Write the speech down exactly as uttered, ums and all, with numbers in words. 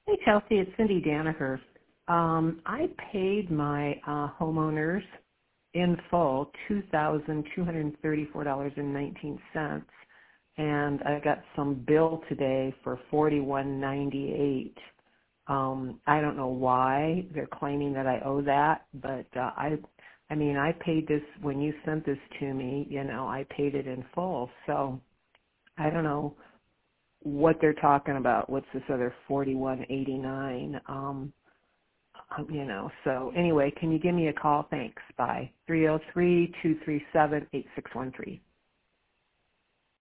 Hey, Chelsea, it's Cindy Danaher. Um, I paid my uh, homeowners in full two thousand two hundred thirty-four dollars and nineteen cents, and I got some bill today for forty-one ninety-eight. Um, I don't know why they're claiming that I owe that, but uh, I, I mean, I paid this when you sent this to me. You know, I paid it in full, so I don't know what they're talking about. What's this other forty-one eighty-nine? Um, um, you know, so anyway, can you give me a call? Thanks. Bye. three oh three, two three seven, eight six one three.